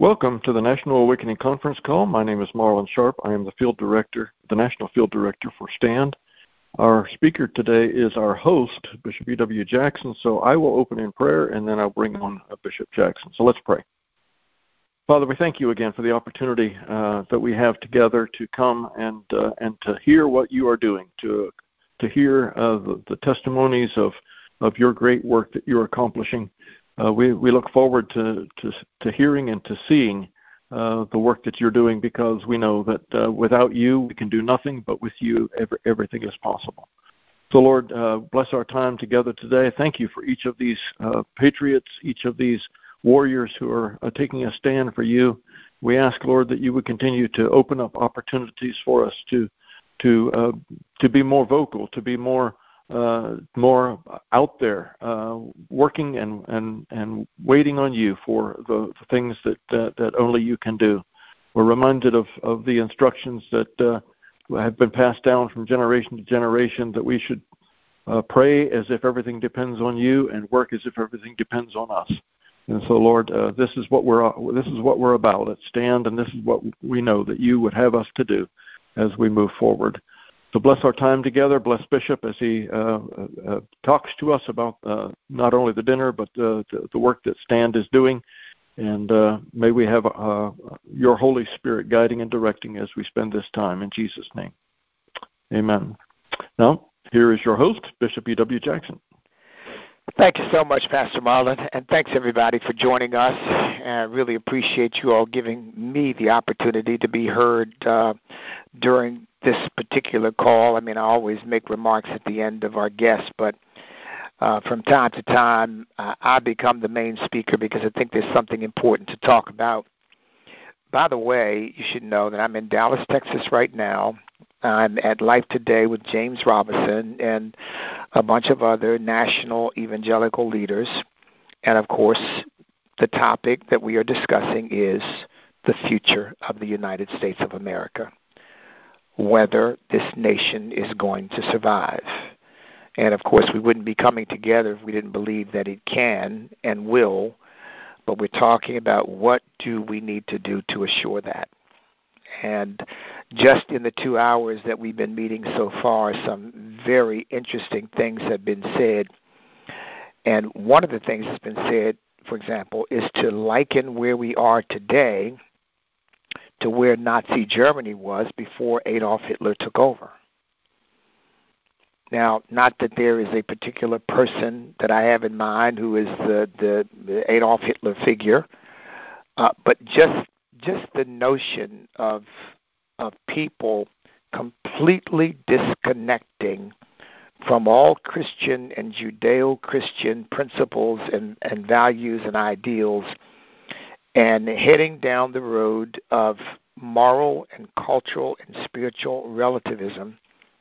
Welcome to the National Awakening Conference Call. My name is Marlon Sharp. I am the National Field Director for STAND. Our speaker today is our host, Bishop E.W. Jackson. So I will open in prayer, and then I'll bring on Bishop Jackson. So let's pray. Father, we thank you again for the opportunity that we have together to come and to hear what you are doing, to hear the testimonies of your great work that you're accomplishing. We look forward to hearing and to seeing the work that you're doing, because we know that without you we can do nothing, but with you everything is possible. So Lord, bless our time together today. Thank you for each of these patriots, each of these warriors who are taking a stand for you. We ask, Lord, that you would continue to open up opportunities for us to be more vocal, to be more out there, working and waiting on you for the things that only you can do. We're reminded of the instructions that have been passed down from generation to generation, that we should pray as if everything depends on you and work as if everything depends on us. And so, Lord, this is what we're about at STAND, and this is what we know that you would have us to do as we move forward. So bless our time together. Bless Bishop as he talks to us about not only the dinner, but the work that STAND is doing. And may we have your Holy Spirit guiding and directing as we spend this time. In Jesus' name, amen. Now, here is your host, Bishop E.W. Jackson. Thank you so much, Pastor Marlon, and thanks everybody for joining us. I really appreciate you all giving me the opportunity to be heard during this particular call. I mean, I always make remarks at the end of our guests, but from time to time, I become the main speaker because I think there's something important to talk about. By the way, you should know that I'm in Dallas, Texas right now. I'm at Life Today with James Robison and a bunch of other national evangelical leaders. And, of course, the topic that we are discussing is the future of the United States of America, whether this nation is going to survive. And, of course, we wouldn't be coming together if we didn't believe that it can and will, but we're talking about what do we need to do to assure that. And just in the 2 hours that we've been meeting so far, some very interesting things have been said. And one of the things that's been said, for example, is to liken where we are today to where Nazi Germany was before Adolf Hitler took over. Now, not that there is a particular person that I have in mind who is the Adolf Hitler figure, but just the notion of people completely disconnecting from all Christian and Judeo-Christian principles and values and ideals, and heading down the road of moral and cultural and spiritual relativism.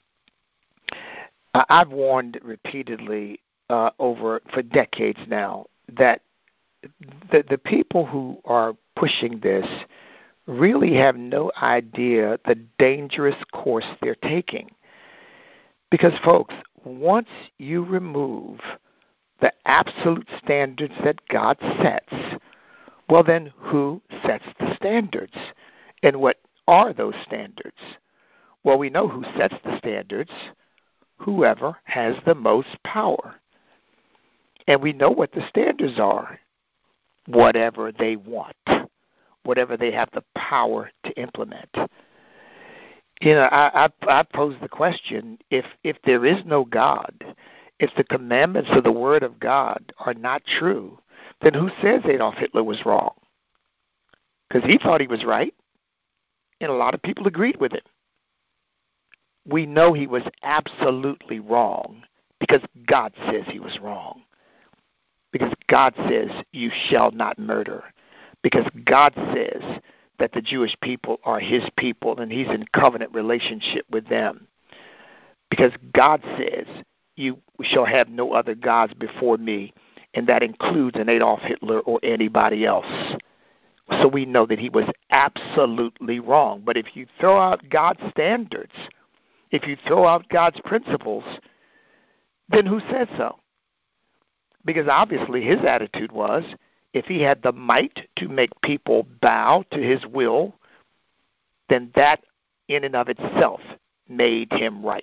I've warned repeatedly for decades now that the people who are pushing this really have no idea the dangerous course they're taking. Because, folks, once you remove the absolute standards that God sets, well, then who sets the standards? And what are those standards? Well, we know who sets the standards: whoever has the most power. And we know what the standards are: whatever they want, whatever they have the power to implement. You know, I pose the question, if there is no God, if the commandments of the Word of God are not true, then who says Adolf Hitler was wrong? Because he thought he was right, and a lot of people agreed with him. We know he was absolutely wrong because God says he was wrong. Because God says you shall not murder. Because God says that the Jewish people are his people and he's in covenant relationship with them. Because God says you shall have no other gods before me, and that includes an Adolf Hitler or anybody else. So we know that he was absolutely wrong. But if you throw out God's standards, if you throw out God's principles, then who said so? Because obviously his attitude was, if he had the might to make people bow to his will, then that in and of itself made him right.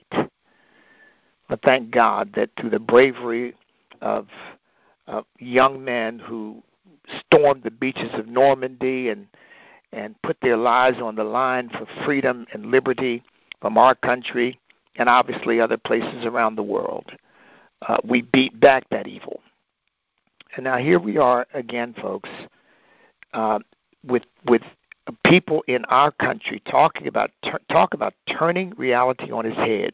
But thank God that through the bravery of young men who stormed the beaches of Normandy and put their lives on the line for freedom and liberty from our country and obviously other places around the world, we beat back that evil. And now here we are again, folks, with people in our country talk about turning reality on its head,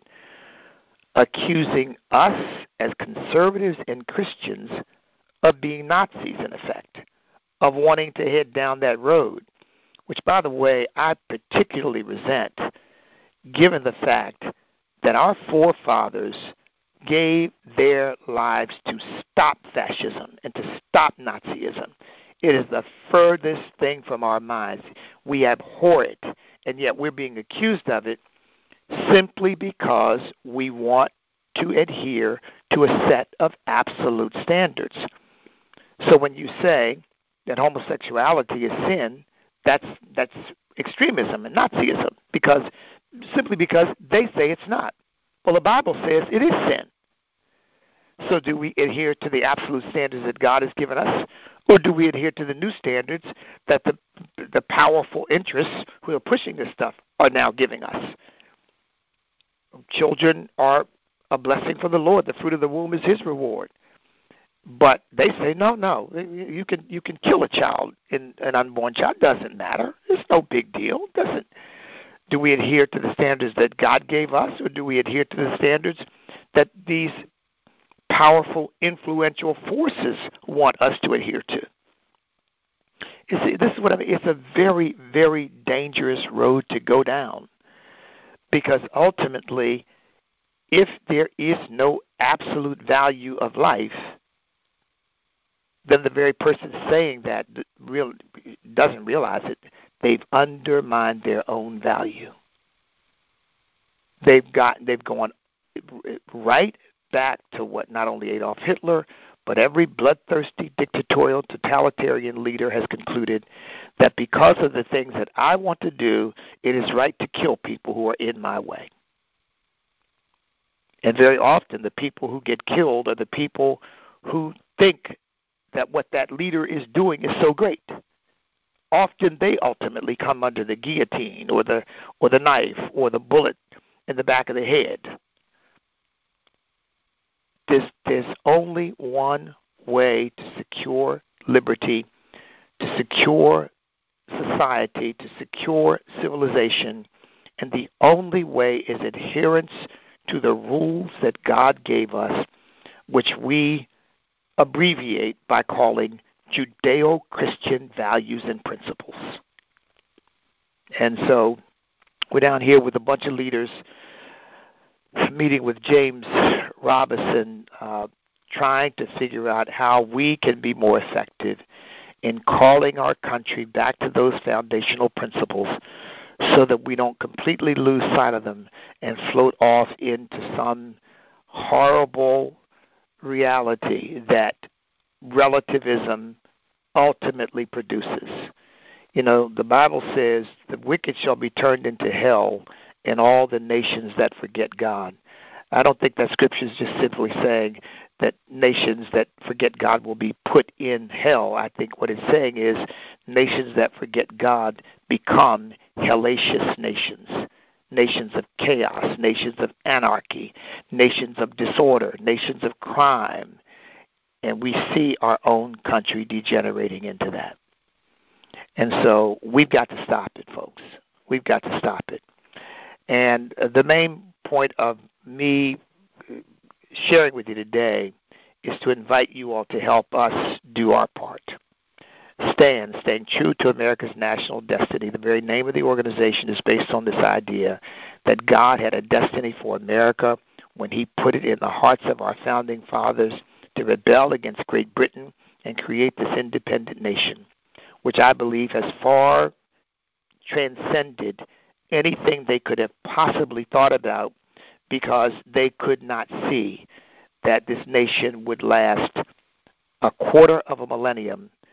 accusing us as conservatives and Christians of being Nazis, in effect, of wanting to head down that road, which, by the way, I particularly resent, given the fact that our forefathers gave their lives to stop fascism and to stop Nazism. It is the furthest thing from our minds. We abhor it, and yet we're being accused of it simply because we want to adhere to a set of absolute standards. So when you say that homosexuality is sin, that's extremism and Nazism, simply because they say it's not. Well, the Bible says it is sin. So do we adhere to the absolute standards that God has given us, or do we adhere to the new standards that the powerful interests who are pushing this stuff are now giving us? Children are a blessing from the Lord. The fruit of the womb is his reward. But they say, no, you can kill a child, an unborn child. Doesn't matter. It's no big deal. Do we adhere to the standards that God gave us, or do we adhere to the standards that these powerful, influential forces want us to adhere to? This is what I mean. It's a very, very dangerous road to go down, because ultimately, if there is no absolute value of life, then the very person saying that doesn't realize it. They've undermined their own value. They've gone right back to what not only Adolf Hitler, but every bloodthirsty dictatorial totalitarian leader has concluded, that because of the things that I want to do, it is right to kill people who are in my way. And very often the people who get killed are the people who think that what that leader is doing is so great. Often they ultimately come under the guillotine or the knife or the bullet in the back of the head. There's only one way to secure liberty, to secure society, to secure civilization, and the only way is adherence to the rules that God gave us, which we abbreviate by calling Judeo-Christian values and principles. And so we're down here with a bunch of leaders meeting with James Robison, trying to figure out how we can be more effective in calling our country back to those foundational principles so that we don't completely lose sight of them and float off into some horrible reality that relativism ultimately produces. You know, the Bible says the wicked shall be turned into hell and all the nations that forget God. I don't think that scripture is just simply saying that nations that forget God will be put in hell. I think what it's saying is nations that forget God become hellacious nations, nations of chaos, nations of anarchy, nations of disorder, nations of crime. And we see our own country degenerating into that. And so we've got to stop it, folks. We've got to stop it. And the main point of me sharing with you today is to invite you all to help us do our part. Staying true to America's national destiny. The very name of the organization is based on this idea that God had a destiny for America when he put it in the hearts of our founding fathers to rebel against Great Britain and create this independent nation, which I believe has far transcended anything they could have possibly thought about, because they could not see that this nation would last a quarter of a millennium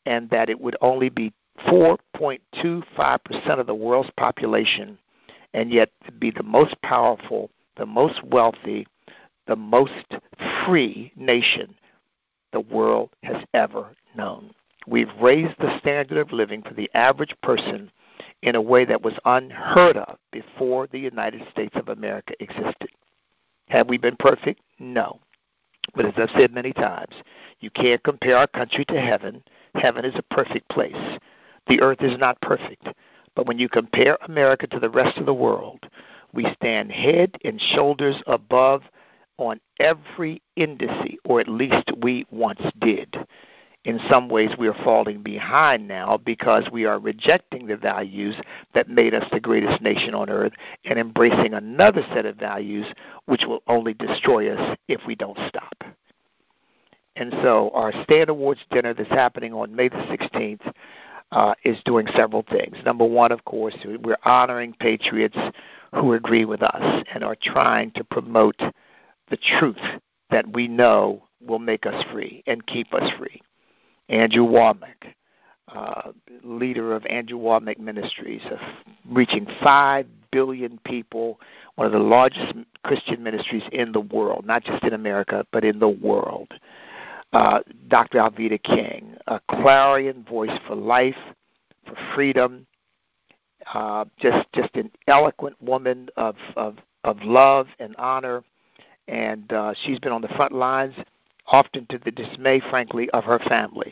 and that it would only be 4.25% of the world's population, and yet to be the most powerful, the most wealthy, the most free nation the world has ever known. We've raised the standard of living for the average person in a way that was unheard of before the United States of America existed. Have we been perfect? No. But as I've said many times, you can't compare our country to heaven. Heaven is a perfect place. The earth is not perfect. But when you compare America to the rest of the world, we stand head and shoulders above on every indice, or at least we once did. In some ways, we are falling behind now because we are rejecting the values that made us the greatest nation on earth and embracing another set of values which will only destroy us if we don't stop. And so our Stand Awards dinner that's happening on May the 16th is doing several things. Number one, of course, we're honoring patriots who agree with us and are trying to promote the truth that we know will make us free and keep us free. Andrew Womack, leader of Andrew Womack Ministries, reaching 5 billion people, one of the largest Christian ministries in the world, not just in America, but in the world. Dr. Alveda King, a clarion voice for life, for freedom, just an eloquent woman of love and honor, and she's been on the front lines, often to the dismay, frankly, of her family.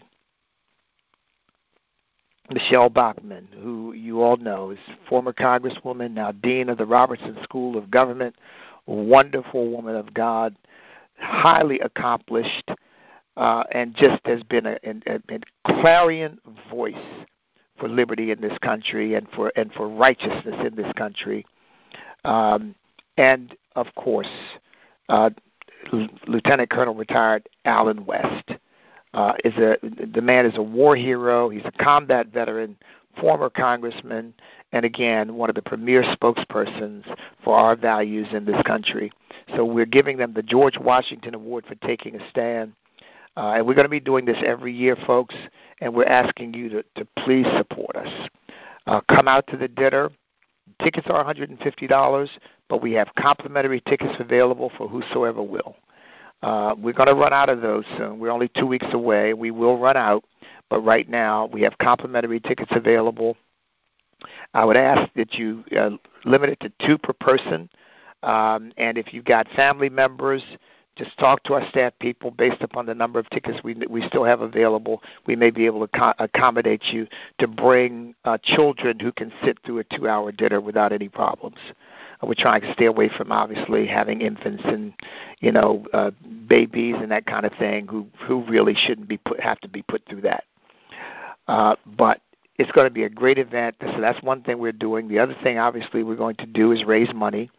Michelle Bachmann, who you all know is former congresswoman, now dean of the Robertson School of Government, a wonderful woman of God, highly accomplished, and just has been a clarion voice for liberty in this country and for righteousness in this country. And, of course, Lieutenant Colonel retired Allen West. The man is a war hero. He's a combat veteran, former congressman, and again, one of the premier spokespersons for our values in this country. So we're giving them the George Washington Award for taking a stand. And we're going to be doing this every year, folks, and we're asking you to please support us. Come out to the dinner. Tickets are $150, but we have complimentary tickets available for whosoever will. We're going to run out of those soon. We're only 2 weeks away. We will run out, but right now we have complimentary tickets available. I would ask that you limit it to 2 per person, and if you've got family members, just talk to our staff people based upon the number of tickets we still have available. We may be able to accommodate you to bring children who can sit through a 2-hour dinner without any problems. We're trying to stay away from, obviously, having infants and, babies and that kind of thing who really shouldn't have to be put through that. But it's going to be a great event. So that's one thing we're doing. The other thing, obviously, we're going to do is raise money.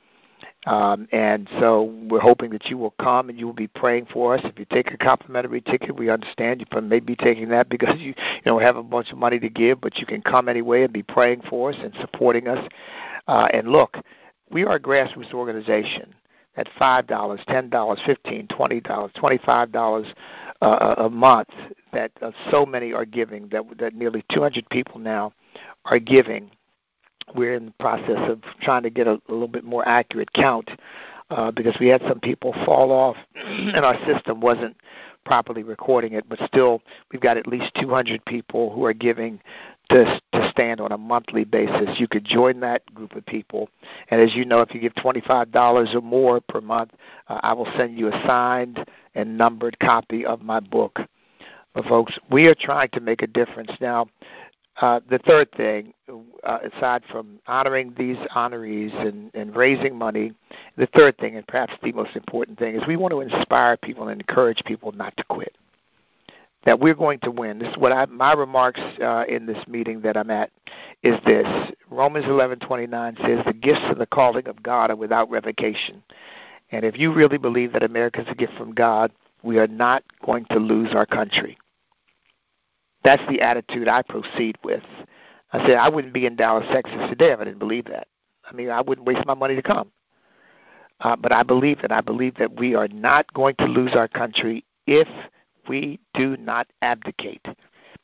And so we're hoping that you will come and you will be praying for us. If you take a complimentary ticket, we understand you may be taking that because you don't have a bunch of money to give, but you can come anyway and be praying for us and supporting us. And look, we are a grassroots organization at $5, $10, $15, $20, $25 a month that so many are giving, that nearly 200 people now are giving. We're in the process of trying to get a little bit more accurate count because we had some people fall off and our system wasn't properly recording it, but still we've got at least 200 people who are giving to stand on a monthly basis. You could join that group of people. And as you know, if you give $25 or more per month, I will send you a signed and numbered copy of my book. But folks, we are trying to make a difference. Now, the third thing, aside from honoring these honorees and raising money, the third thing, and perhaps the most important thing, is we want to inspire people and encourage people not to quit. That we're going to win. This is what my remarks in this meeting that I'm at is this. Romans 11:29 says, the gifts of the calling of God are without revocation. And if you really believe that America is a gift from God, we are not going to lose our country. That's the attitude I proceed with. I said I wouldn't be in Dallas, Texas today if I didn't believe that. I mean, I wouldn't waste my money to come. But I believe that. I believe that we are not going to lose our country if we do not abdicate.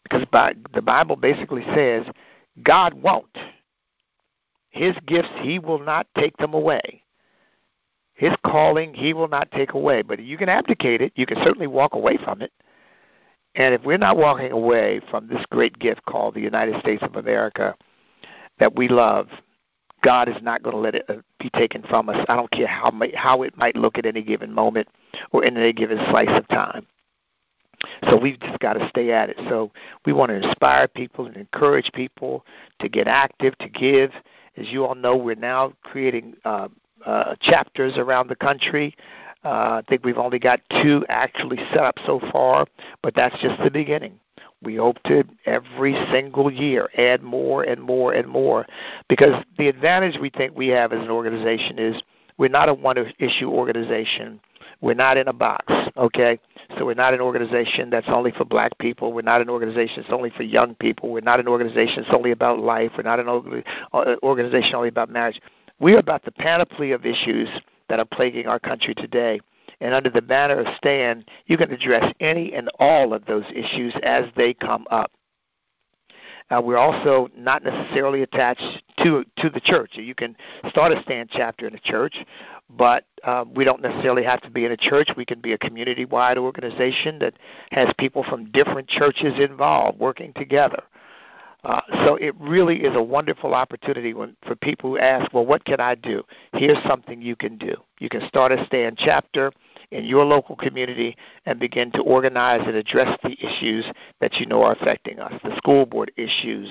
Because the Bible basically says God won't. His gifts, he will not take them away. His calling, he will not take away. But you can abdicate it. You can certainly walk away from it. And if we're not walking away from this great gift called the United States of America that we love, God is not going to let it be taken from us. I don't care how it might look at any given moment or in any given slice of time. So we've just got to stay at it. So we want to inspire people and encourage people to get active, to give. As you all know, we're now creating chapters around the country. I think we've only got 2 actually set up so far, but that's just the beginning. We hope to every single year add more and more and more, because the advantage we think we have as an organization is we're not a one-issue organization. We're not in a box, okay? So we're not an organization that's only for black people. We're not an organization that's only for young people. We're not an organization that's only about life. We're not an organization only about marriage. We're about the panoply of issues that are plaguing our country today. And under the banner of STAND, you can address any and all of those issues as they come up. We're also not necessarily attached to the church. You can start a STAND chapter in a church, but we don't necessarily have to be in a church. We can be a community-wide organization that has people from different churches involved working together. So it really is a wonderful opportunity for people who ask, well, what can I do? Here's something you can do. You can start a STAND chapter in your local community and begin to organize and address the issues that you know are affecting us, the school board issues,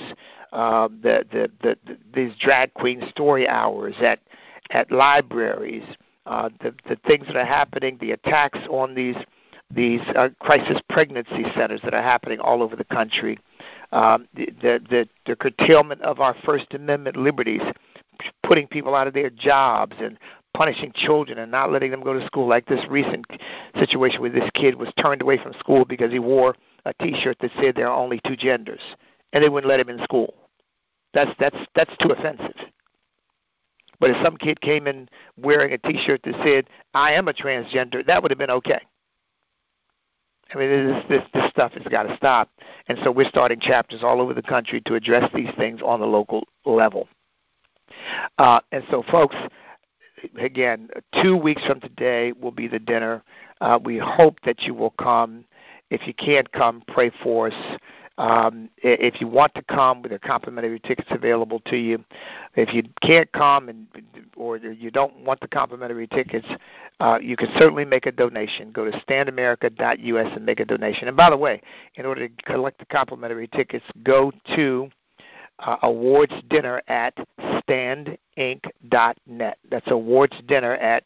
these drag queen story hours at libraries, the things that are happening, the attacks on these crisis pregnancy centers that are happening all over the country, the curtailment of our First Amendment liberties, putting people out of their jobs and punishing children and not letting them go to school, like this recent situation where this kid was turned away from school because he wore a T-shirt that said there are only 2 genders, and they wouldn't let him in school. That's too offensive. But if some kid came in wearing a T-shirt that said, I am a transgender, that would have been okay. I mean, this stuff has got to stop. And so we're starting chapters all over the country to address these things on the local level. And so, folks, again, 2 weeks from today will be the dinner. We hope that you will come. If you can't come, pray for us. If you want to come, there are complimentary tickets available to you. If you can't come or you don't want the complimentary tickets, you can certainly make a donation. Go to standamerica.us and make a donation. And by the way, in order to collect the complimentary tickets, go to awards dinner at standinc.net. That's awards dinner at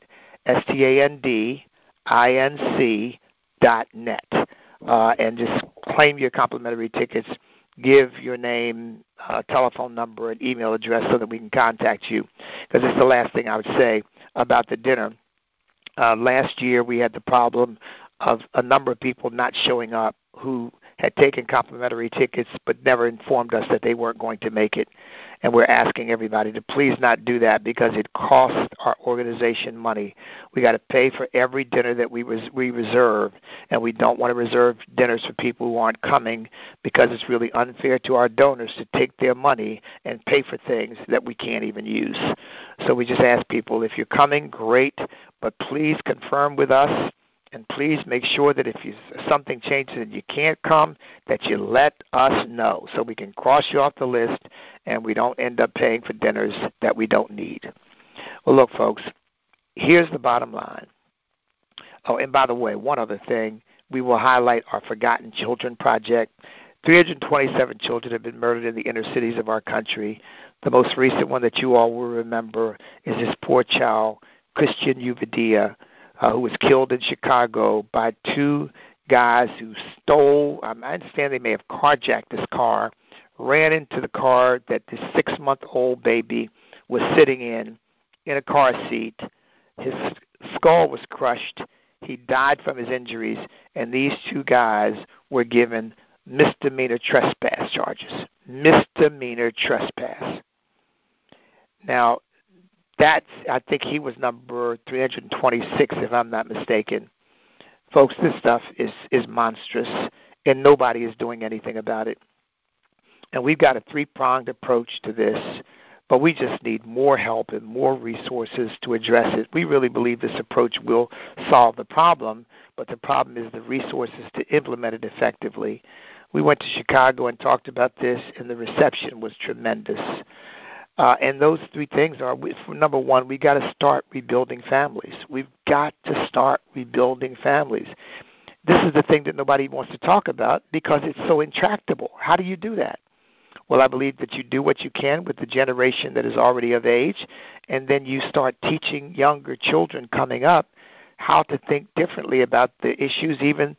standinc.net. And just claim your complimentary tickets, give your name, telephone number, and email address so that we can contact you, because it's the last thing I would say about the dinner. Last year we had the problem of a number of people not showing up who had taken complimentary tickets but never informed us that they weren't going to make it. And we're asking everybody to please not do that, because it costs our organization money. We got to pay for every dinner that we reserve, and we don't want to reserve dinners for people who aren't coming, because it's really unfair to our donors to take their money and pay for things that we can't even use. So we just ask people, if you're coming, great, but please confirm with us. And please make sure that if something changes and you can't come, that you let us know so we can cross you off the list and we don't end up paying for dinners that we don't need. Well, look, folks, here's the bottom line. Oh, and by the way, one other thing, we will highlight our Forgotten Children Project. 327 children have been murdered in the inner cities of our country. The most recent one that you all will remember is this poor child, Christian Uvidia, who was killed in Chicago by 2 guys who stole, I understand they may have carjacked this car, ran into the car that this 6-month-old baby was sitting in a car seat. His skull was crushed. He died from his injuries, and these 2 guys were given misdemeanor trespass charges. Misdemeanor trespass. Now, I think he was number 326, if I'm not mistaken. Folks, this stuff is monstrous, and nobody is doing anything about it. And we've got a three-pronged approach to this, but we just need more help and more resources to address it. We really believe this approach will solve the problem, but the problem is the resources to implement it effectively. We went to Chicago and talked about this, and the reception was tremendous. And those three things are, number one, we got to start rebuilding families. We've got to start rebuilding families. This is the thing that nobody wants to talk about because it's so intractable. How do you do that? Well, I believe that you do what you can with the generation that is already of age, and then you start teaching younger children coming up how to think differently about the issues, even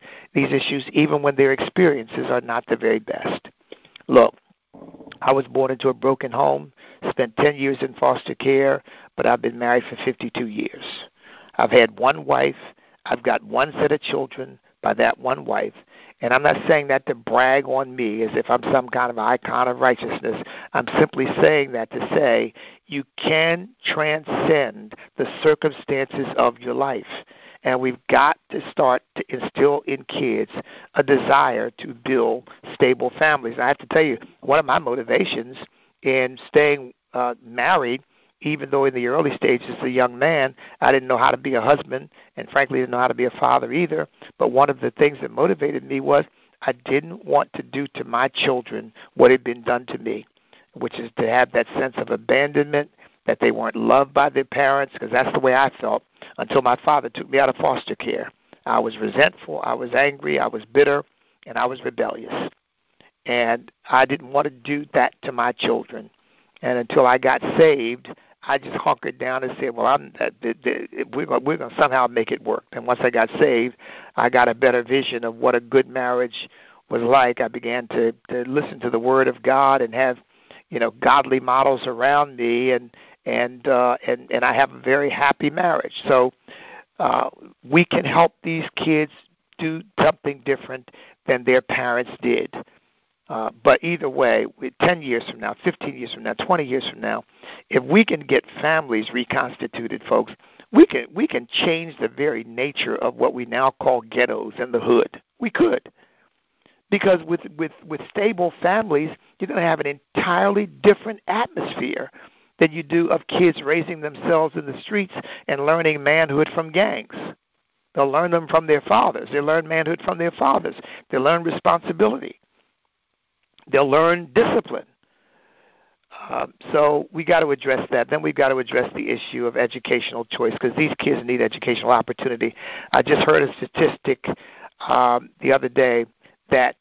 when their experiences are not the very best. Look, I was born into a broken home, spent 10 years in foster care, but I've been married for 52 years. I've had one wife. I've got one set of children by that one wife. And I'm not saying that to brag on me as if I'm some kind of icon of righteousness. I'm simply saying that to say you can transcend the circumstances of your life. And we've got to start to instill in kids a desire to build stable families. And I have to tell you, one of my motivations in staying married, even though in the early stages as a young man, I didn't know how to be a husband and frankly didn't know how to be a father either. But one of the things that motivated me was I didn't want to do to my children what had been done to me, which is to have that sense of abandonment, that they weren't loved by their parents, because that's the way I felt until my father took me out of foster care. I was resentful, I was angry, I was bitter, and I was rebellious. And I didn't want to do that to my children. And until I got saved, I just hunkered down and said, well, we're going to somehow make it work. And once I got saved, I got a better vision of what a good marriage was like. I began to listen to the Word of God and have, godly models around me, and I have a very happy marriage. So we can help these kids do something different than their parents did. But either way, 10 years from now, 15 years from now, 20 years from now, if we can get families reconstituted, folks, we can change the very nature of what we now call ghettos and the hood. We could. Because with stable families, you're going to have an entirely different atmosphere than you do of kids raising themselves in the streets and learning manhood from gangs. They'll learn them from their fathers. They'll learn manhood from their fathers. They'll learn responsibility. They'll learn discipline. So we got to address that. Then we've got to address the issue of educational choice because these kids need educational opportunity. I just heard a statistic the other day that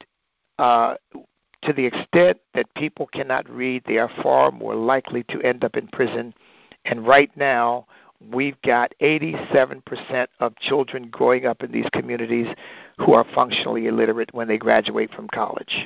to the extent that people cannot read, they are far more likely to end up in prison. And right now, we've got 87% of children growing up in these communities who are functionally illiterate when they graduate from college.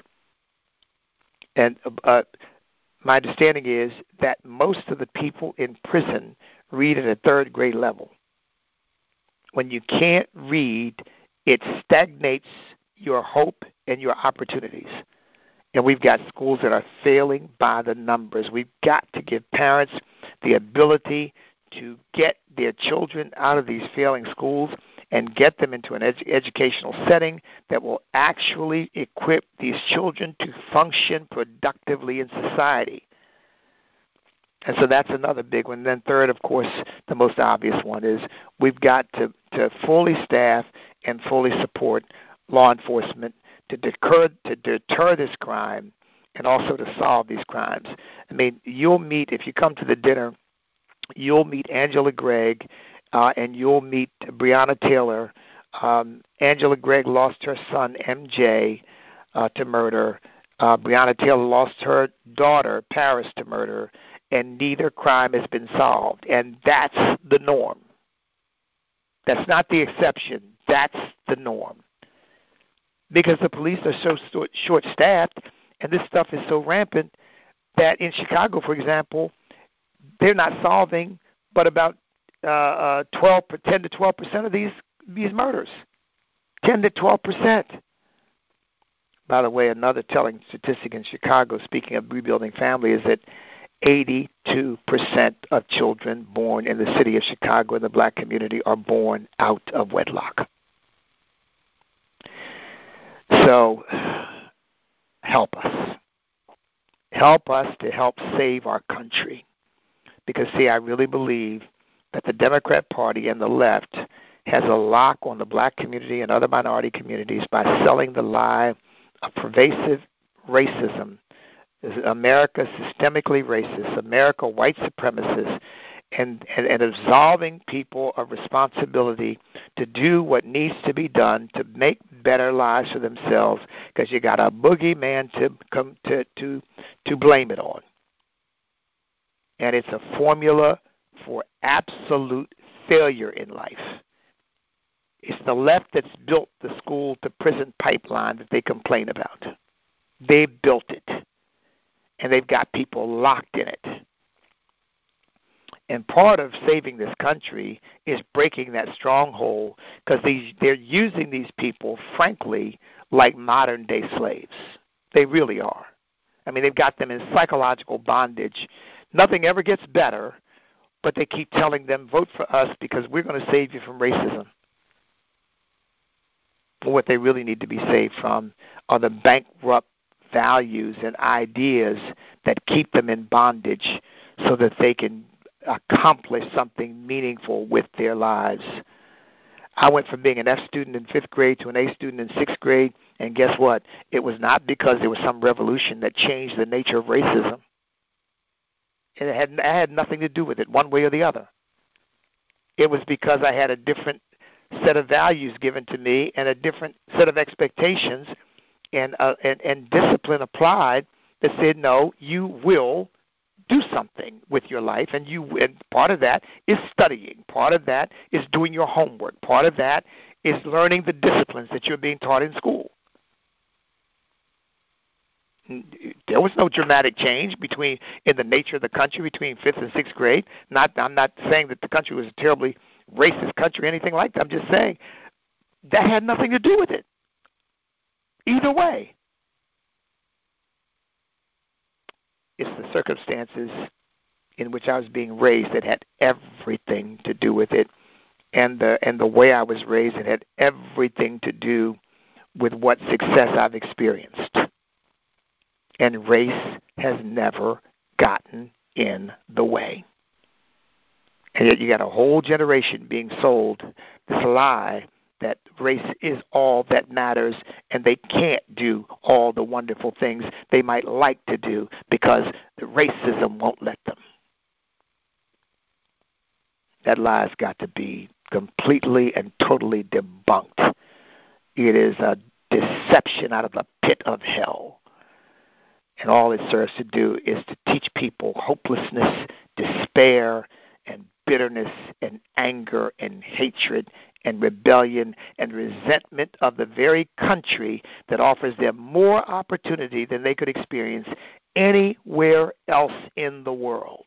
And my understanding is that most of the people in prison read at a third grade level. When you can't read, it stagnates your hope and your opportunities. And we've got schools that are failing by the numbers. We've got to give parents the ability to get their children out of these failing schools and get them into an educational setting that will actually equip these children to function productively in society. And so that's another big one. And then third, of course, the most obvious one is we've got to fully staff and fully support law enforcement to deter this crime and also to solve these crimes. I mean, you'll meet, if you come to the dinner, you'll meet Angela Gregg, and you'll meet Breonna Taylor. Angela Gregg lost her son, MJ, to murder. Breonna Taylor lost her daughter, Paris, to murder, and neither crime has been solved. And that's the norm. That's not the exception. That's the norm. Because the police are so short-staffed, and this stuff is so rampant, that in Chicago, for example, they're not solving but about 10 to 12% of these murders. 10 to 12%. By the way, another telling statistic in Chicago, speaking of rebuilding family, is that 82% of children born in the city of Chicago in the black community are born out of wedlock. So help us. Help us to help save our country. Because, see, I really believe that the Democrat Party and the left has a lock on the black community and other minority communities by selling the lie of pervasive racism. America systemically racist, America white supremacist, and absolving people of responsibility to do what needs to be done to make better lives for themselves, because you got a boogeyman to blame it on. And it's a formula for absolute failure in life. It's the left that's built the school to prison pipeline that they complain about. They built it, and they've got people locked in it. And part of saving this country is breaking that stronghold, because they're using these people, frankly, like modern-day slaves. They really are. I mean, they've got them in psychological bondage. Nothing ever gets better, but they keep telling them, vote for us because we're going to save you from racism. But what they really need to be saved from are the bankrupt values and ideas that keep them in bondage so that they can accomplish something meaningful with their lives. I went from being an F student in 5th grade to an A student in 6th grade, and guess what? It was not because there was some revolution that changed the nature of racism. It had nothing to do with it, one way or the other. It was because I had a different set of values given to me and a different set of expectations and discipline applied that said, no, you will do something with your life, and part of that is studying. Part of that is doing your homework. Part of that is learning the disciplines that you're being taught in school. There was no dramatic change in the nature of the country between 5th and 6th grade. I'm not saying that the country was a terribly racist country or anything like that. I'm just saying that had nothing to do with it. Either way. It's the circumstances in which I was being raised that had everything to do with it, and the way I was raised, it had everything to do with what success I've experienced. And race has never gotten in the way. And yet you got a whole generation being sold this lie that race is all that matters, and they can't do all the wonderful things they might like to do because the racism won't let them. That lie's got to be completely and totally debunked. It is a deception out of the pit of hell. And all it serves to do is to teach people hopelessness, despair, and bitterness, and anger, and hatred, and rebellion, and resentment of the very country that offers them more opportunity than they could experience anywhere else in the world.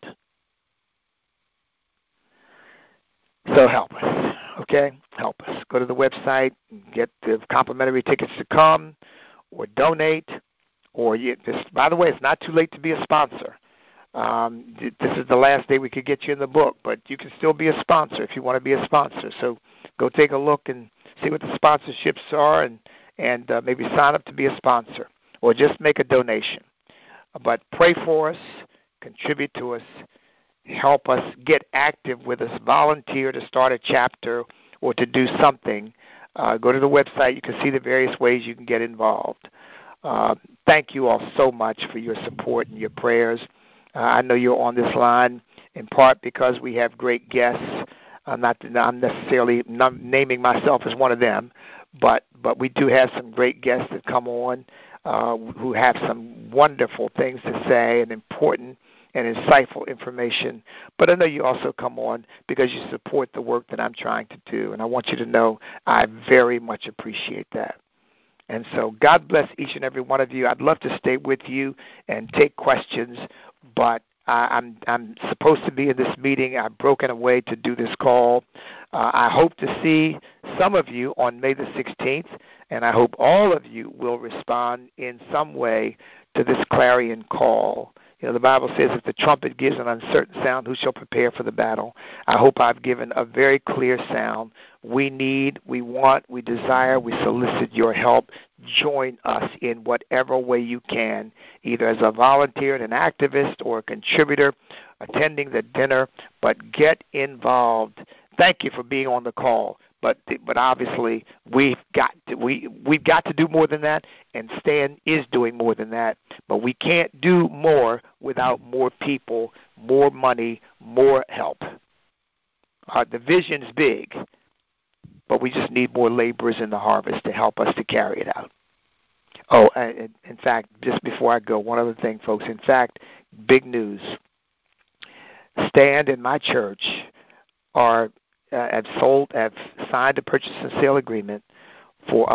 So help us, okay? Help us. Go to the website, get the complimentary tickets to come, or donate. By the way, it's not too late to be a sponsor. This is the last day we could get you in the book, but you can still be a sponsor if you want to be a sponsor. So go take a look and see what the sponsorships are, and maybe sign up to be a sponsor, or just make a donation. But pray for us, contribute to us, help us, get active with us, volunteer to start a chapter or to do something. Go to the website. You can see the various ways you can get involved. Thank you all so much for your support and your prayers. I know you're on this line in part because we have great guests. I'm necessarily naming myself as one of them, but we do have some great guests that come on who have some wonderful things to say and important and insightful information. But I know you also come on because you support the work that I'm trying to do, and I want you to know I very much appreciate that. And so God bless each and every one of you. I'd love to stay with you and take questions, but I'm supposed to be in this meeting. I've broken away to do this call. I hope to see some of you on May the 16th, and I hope all of you will respond in some way to this clarion call. You know, the Bible says if the trumpet gives an uncertain sound, who shall prepare for the battle? I hope I've given a very clear sound we need, we want, we desire, we solicit your help. Join us in whatever way you can, either as a volunteer, an activist, or a contributor, attending the dinner, but get involved. Thank you for being on the call. But obviously we've got to do more than that, and Stan is doing more than that. But we can't do more without more people, more money, more help. The vision's big, but we just need more laborers in the harvest to help us to carry it out. Oh, and in fact, just before I go, one other thing, folks. In fact, big news. Stand and my church have signed a purchase and sale agreement for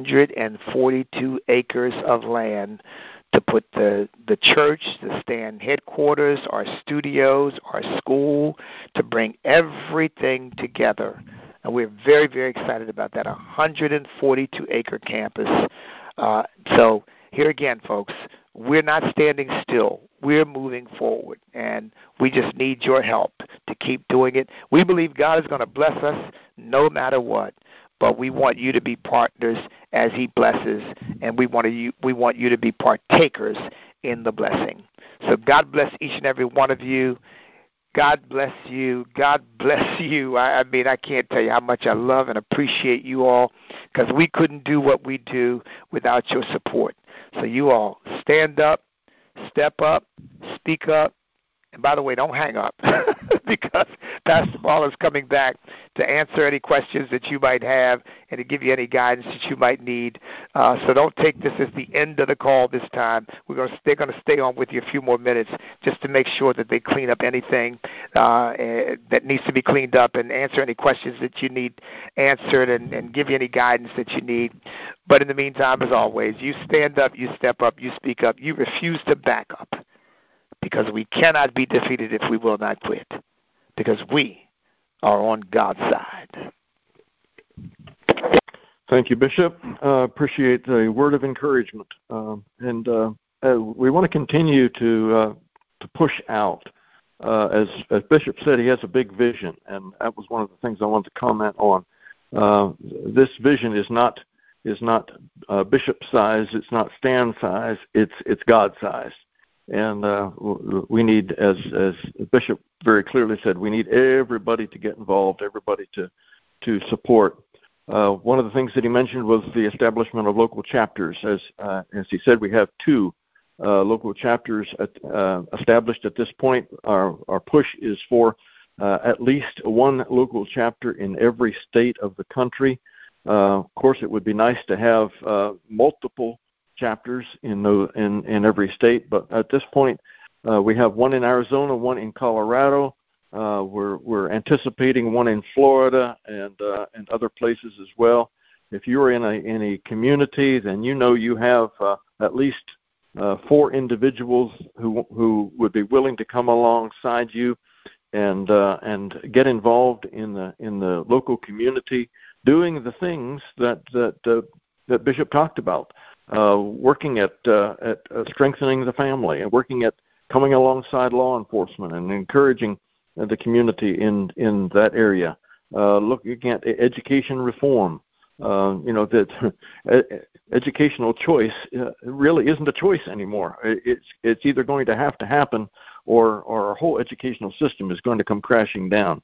142 acres of land to put the church, the Stand headquarters, our studios, our school, to bring everything together. And we're very, very excited about that 142-acre campus. So here again, folks, we're not standing still. We're moving forward, and we just need your help to keep doing it. We believe God is going to bless us no matter what, but we want you to be partners as He blesses, and we want you to be partakers in the blessing. So God bless each and every one of you. God bless you. God bless you. I mean, I can't tell you how much I love and appreciate you all, because we couldn't do what we do without your support. So you all stand up, step up, speak up, and by the way, don't hang up because Pastor Marlon is coming back to answer any questions that you might have and to give you any guidance that you might need. So don't take this as the end of the call this time. They're going to stay on with you a few more minutes just to make sure that they clean up anything that needs to be cleaned up and answer any questions that you need answered and give you any guidance that you need. But in the meantime, as always, you stand up, you step up, you speak up, you refuse to back up, because we cannot be defeated if we will not quit, because we are on God's side. Thank you, Bishop. Appreciate the word of encouragement. And we want to continue to push out. As Bishop said, he has a big vision, and that was one of the things I wanted to comment on. This vision is not Bishop size, it's not Stan size, it's God size. And we need, as Bishop very clearly said, we need everybody to get involved, everybody to support. One of the things that he mentioned was the establishment of local chapters. As he said, we have 2 local chapters established at this point. Our push is for at least 1 local chapter in every state of the country. Of course, it would be nice to have multiple chapters in every state, but at this point we have 1 in Arizona, 1 in Colorado. We're anticipating 1 in Florida and other places as well. If you're in a community, then you have at least 4 individuals who would be willing to come alongside you and get involved in the local community, doing the things that Bishop talked about. Working at strengthening the family and working at coming alongside law enforcement and encouraging the community in that area. Looking at education reform. That educational choice really isn't a choice anymore. It's either going to have to happen or our whole educational system is going to come crashing down.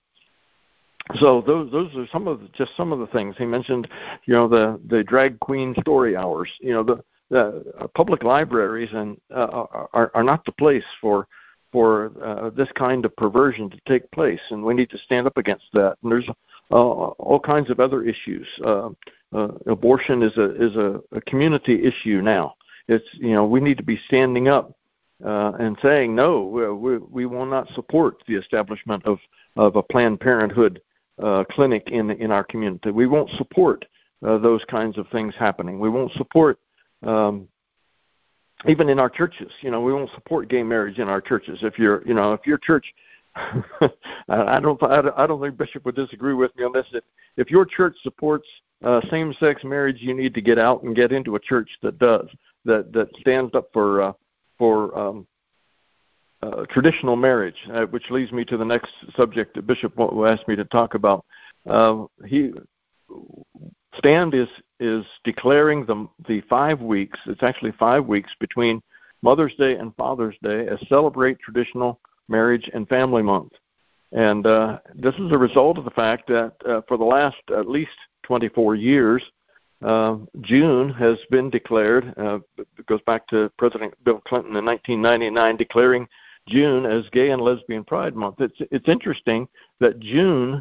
So those are some of the things he mentioned. The drag queen story hours. The public libraries are not the place for this kind of perversion to take place, and we need to stand up against that. And there's all kinds of other issues. Abortion is a community issue now. It's we need to be standing up and saying no. We will not support the establishment of a Planned Parenthood clinic in our community. We won't support those kinds of things happening. We won't support even in our churches. We won't support gay marriage in our churches. If your church, I don't think Bishop would disagree with me on this. If your church supports same-sex marriage, you need to get out and get into a church that stands up for traditional marriage, which leads me to the next subject that Bishop asked me to talk about. Stand is declaring the 5 weeks. It's actually 5 weeks between Mother's Day and Father's Day as Celebrate Traditional Marriage and Family Month. And this is a result of the fact that for the last at least 24 years, June has been declared, it goes back to President Bill Clinton in 1999, declaring June as Gay and Lesbian Pride Month. It's interesting that June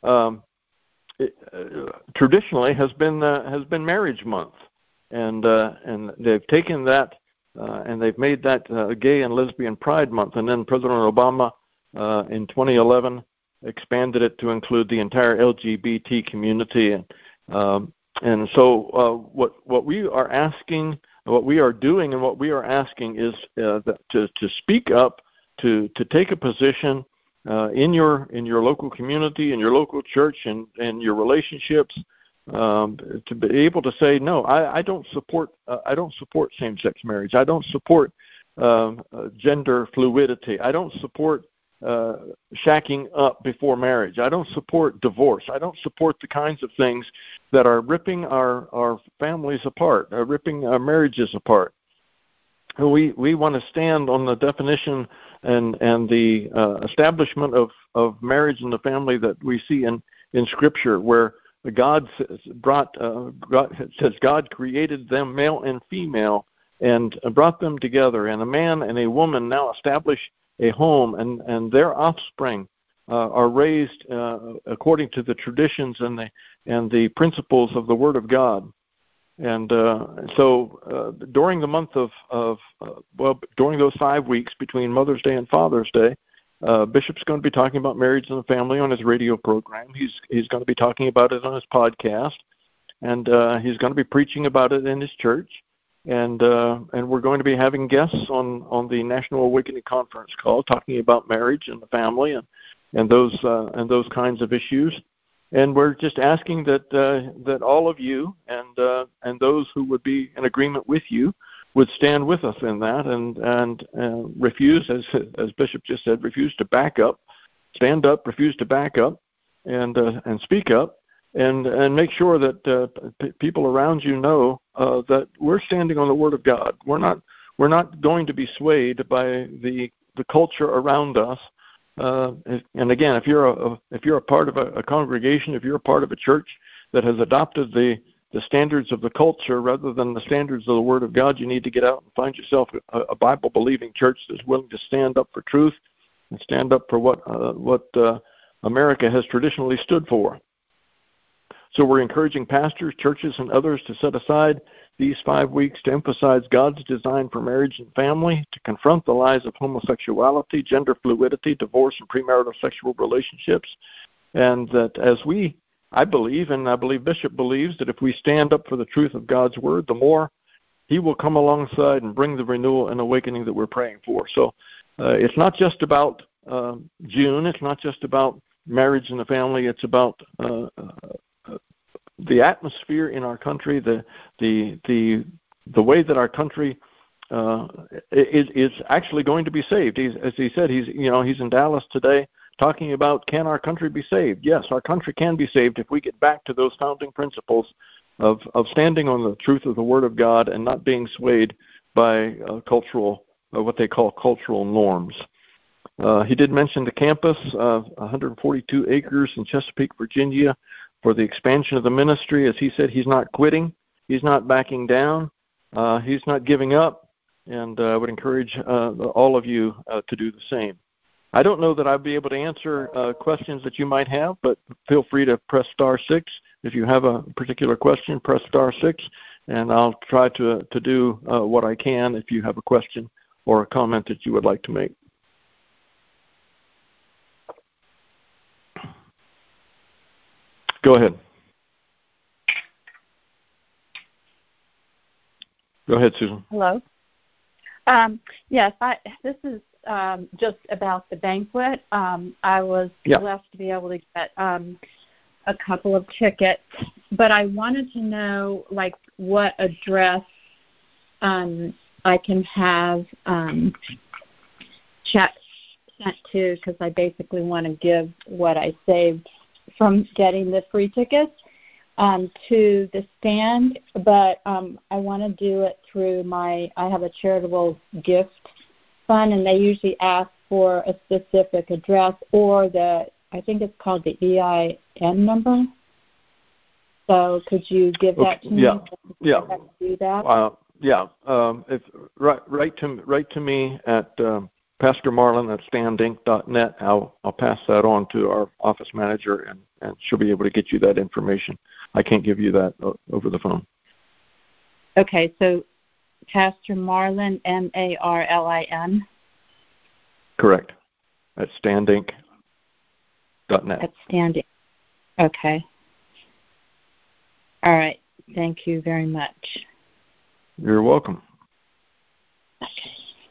traditionally has been Marriage Month, and they've taken that and they've made that Gay and Lesbian Pride Month, and then President Obama in 2011 expanded it to include the entire LGBT community, and so what we are asking, what we are doing, and what we are asking is to speak up, to take a position in your local community, in your local church, and your relationships, to be able to say, no, I don't support same-sex marriage. I don't support gender fluidity. I don't support shacking up before marriage. I don't support divorce. I don't support the kinds of things that are ripping our families apart, ripping our marriages apart. And we want to stand on the definition and the establishment of marriage and the family that we see in Scripture, where God says God created them male and female and brought them together, and a man and a woman now establish a home, and their offspring are raised according to the traditions and the principles of the Word of God. And so during the month during those 5 weeks between Mother's Day and Father's Day, Bishop's going to be talking about marriage and the family on his radio program. He's going to be talking about it on his podcast, and he's going to be preaching about it in his church. And we're going to be having guests on the National Awakening Conference call, talking about marriage and the family and those kinds of issues. And we're just asking that all of you and those who would be in agreement with you would stand with us in that and refuse, as Bishop just said, refuse to back up, stand up, refuse to back up, and speak up, and make sure that people around you know that we're standing on the Word of God. We're not going to be swayed by the culture around us. And again, if you're a part of a congregation, if you're a part of a church that has adopted the standards of the culture rather than the standards of the Word of God, you need to get out and find yourself a Bible-believing church that's willing to stand up for truth and stand up for what America has traditionally stood for. So we're encouraging pastors, churches, and others to set aside these 5 weeks to emphasize God's design for marriage and family, to confront the lies of homosexuality, gender fluidity, divorce, and premarital sexual relationships. And that I believe, and I believe Bishop believes, that if we stand up for the truth of God's Word, the more He will come alongside and bring the renewal and awakening that we're praying for. So it's not just about June. It's not just about marriage and the family. It's about the atmosphere in our country, the way that our country is actually going to be saved. As he said, he's in Dallas today talking about, can our country be saved? Yes, our country can be saved if we get back to those founding principles of standing on the truth of the Word of God and not being swayed by what they call cultural norms. He did mention the campus of 142 acres in Chesapeake, Virginia, for the expansion of the ministry. As he said, he's not quitting, he's not backing down, he's not giving up, and I would encourage all of you to do the same. I don't know that I'll be able to answer questions that you might have, but feel free to press star 6. If you have a particular question, press star 6, and I'll try to do what I can if you have a question or a comment that you would like to make. Go ahead. Go ahead, Susan. Hello. Yes, this is just about the banquet. I was blessed to be able to get a couple of tickets, but I wanted to know, what address I can have checks sent to, because I basically want to give what I saved from getting the free tickets. to the stand, but I want to do it through I have a charitable gift fund, and they usually ask for a specific address or I think it's called the EIN number. So could you give that to me? Yeah. Do that? If write to me at Pastor Marlin at standinc.net. I'll pass that on to our office manager, and she'll be able to get you that information. I can't give you that over the phone. Okay, so Pastor Marlin, Marlin. Correct. At standinc.net. At standinc. Okay. All right. Thank you very much. You're welcome. Okay.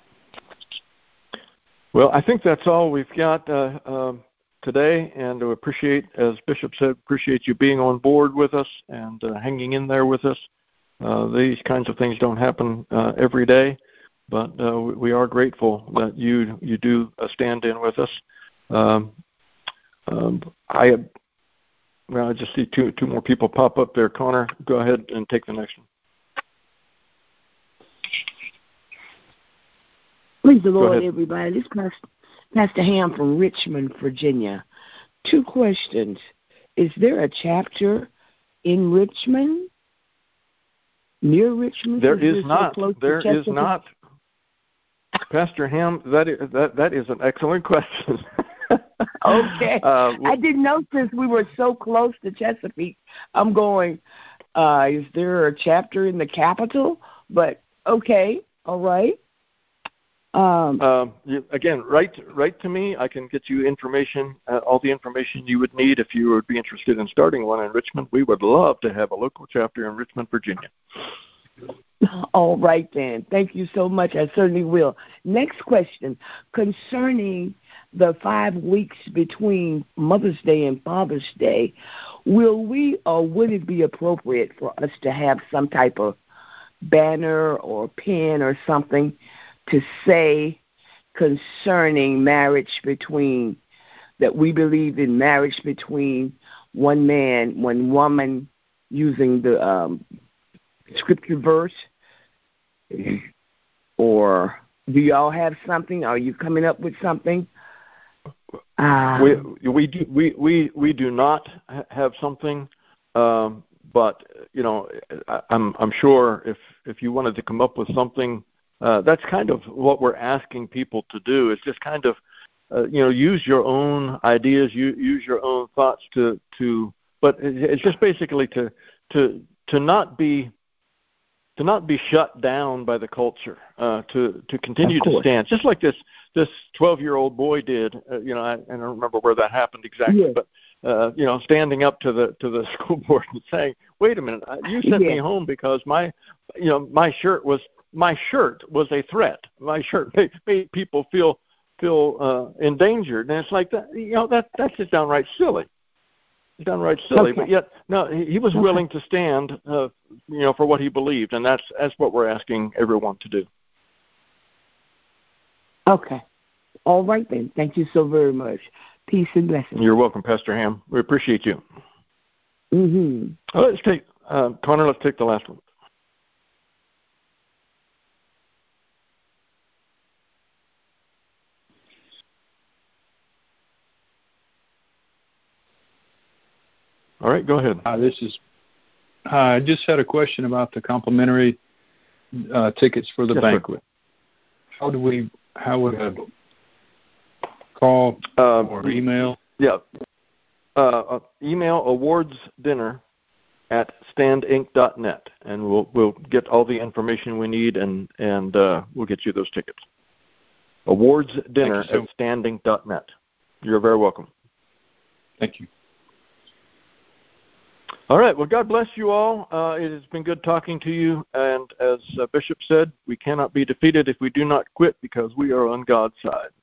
Well, I think that's all we've got today, and we appreciate, as Bishop said, appreciate you being on board with us and hanging in there with us. These kinds of things don't happen every day, but we are grateful that you do stand in with us. I just see two more people pop up there. Connor, go ahead and take the next one. Praise the Lord, everybody. This is Pastor Ham from Richmond, Virginia. 2 questions. Is there a chapter in Richmond? Near Richmond? There is not. There is not. Pastor Ham, that is an excellent question. Okay. I didn't know since we were so close to Chesapeake. I'm going, is there a chapter in the capital? But, okay, all right. Again, write to me. I can get you information, all the information you would need if you would be interested in starting one in Richmond. We would love to have a local chapter in Richmond, Virginia. All right, then. Thank you so much. I certainly will. Next question. Concerning the 5 weeks between Mother's Day and Father's Day, will we or would it be appropriate for us to have some type of banner or pin or something to say concerning marriage between, that we believe in marriage between one man, one woman, using the scripture verse? Or do y'all have something? Are you coming up with something? We do not have something, but I'm sure if you wanted to come up with something, that's kind of what we're asking people to do. Is just kind of use your own ideas, use your own thoughts but it's just basically to not be shut down by the culture, to continue to stand, just like this 12-year-old boy did. I don't remember where that happened exactly, but standing up to the school board and saying, "Wait a minute, you sent me home because my shirt was a threat. My shirt made people feel endangered," and it's like that. That's just downright silly. Downright silly, okay. But yet, no, he was willing to stand, for what he believed, and that's what we're asking everyone to do. Okay, all right then. Thank you so very much. Peace and blessings. You're welcome, Pastor Ham. We appreciate you. Mm-hmm. Let's take Connor. Let's take the last one. All right, go ahead. I just had a question about the complimentary tickets for the banquet. Sir. How would I call or email? Yeah. Email awardsdinner@standinc.net, and we'll get all the information we need, and we'll get you those tickets. Awardsdinner@standinc.net. You're very welcome. Thank you. All right. Well, God bless you all. It has been good talking to you. And as Bishop said, we cannot be defeated if we do not quit, because we are on God's side.